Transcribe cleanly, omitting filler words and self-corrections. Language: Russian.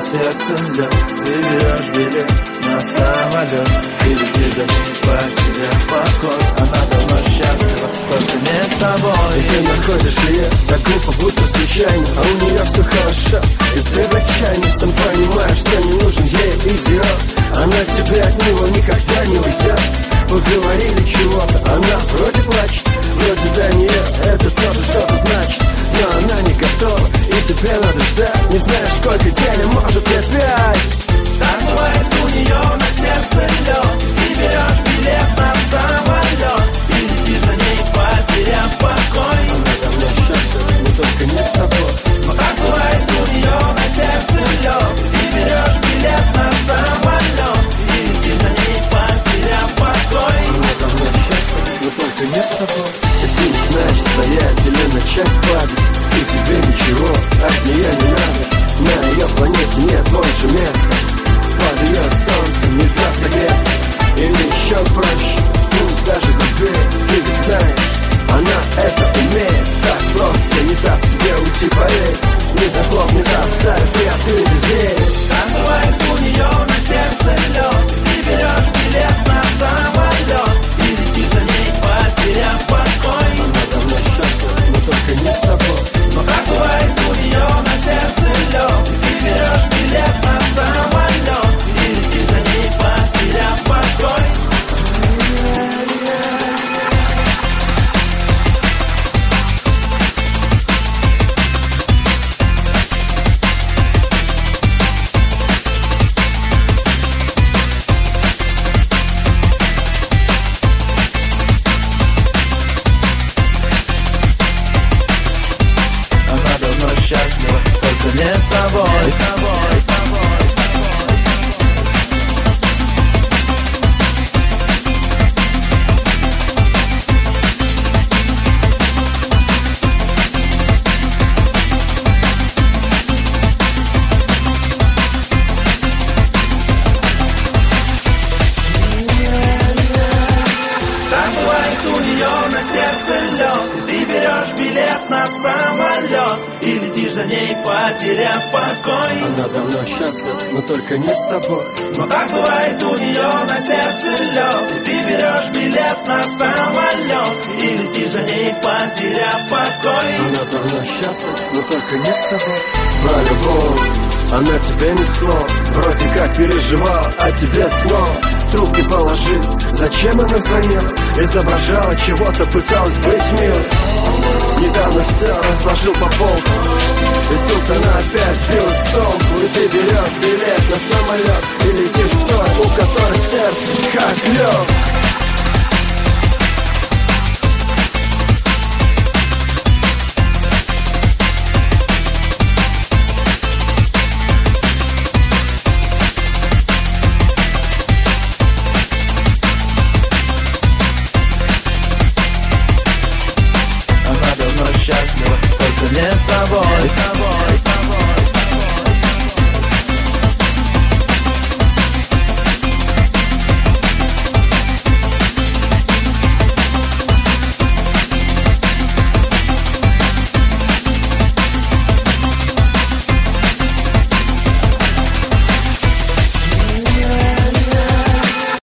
сердце лед. Ты берешь билет на самолет и летишь за ней, потеряв покой. Она давно счастлива, только не с тобой. И ты находишь ее так глупо, будто случайно, а у нее все хорошо. И ты в отчаянии сам понимаешь, что не нужен ей идиот. Она от тебя от него никогда не уйдет. Поговорили чего-то, она вроде плачет, вроде для нее это тоже что-то значит. Но она не готова, и тебе надо ждать. Не знаешь, сколько дней, а может лет 5. Так бывает у нее на сердце лед. Ты берешь билет на самолет и летишь за ней, потеряв покой. Она давно счастлива, но только не с тобой. Но так бывает у нее на сердце лед. Ты берешь билет на самолет и летишь за ней, потеряв покой. Она давно счастлива, но только не с тобой. И ты не знаешь, стоять или начать падать. И тебе ничего от нее не надо. На ее планете нет больше места. Под ее солнцем нельзя согреться. Или еще проще, пусть даже глупее. Ты ведь знаешь, она это умеет. Так просто не даст тебе уйти, поверь. Не захлопнет, оставит и открытый дверь. Так бывает у нее на сердце лед. Ты берешь билет на самолет и летишь за ней, потеряв покой. Она давно счастлива, но только не с тобой. Но так бывает у нее на сердце лед. Ты берешь билет на самолет и летишь за ней, потеряв покой. Она давно счастлива, только не с тобой. Так бывает у нее на сердце лед. И ты берешь билет на самолет и летишь за ней, потеряв покой. Она давно счастлива, но только не с тобой. Но так бывает у нее на сердце лед. И ты берешь билет на самолет и летишь за ней, потеряв покой. Она давно счастлива, но только не с тобой. Про любовь она тебе несло, вроде как переживала, а тебе снова трубки положил. Зачем она звонила? Изображала чего-то, пыталась быть милой. Недавно все разложил по полкам, и тут она опять сбилась с толку. И ты берешь билет на самолет и летишь в той, у которой сердце как лед. Она давно счастлива, только не с тобой.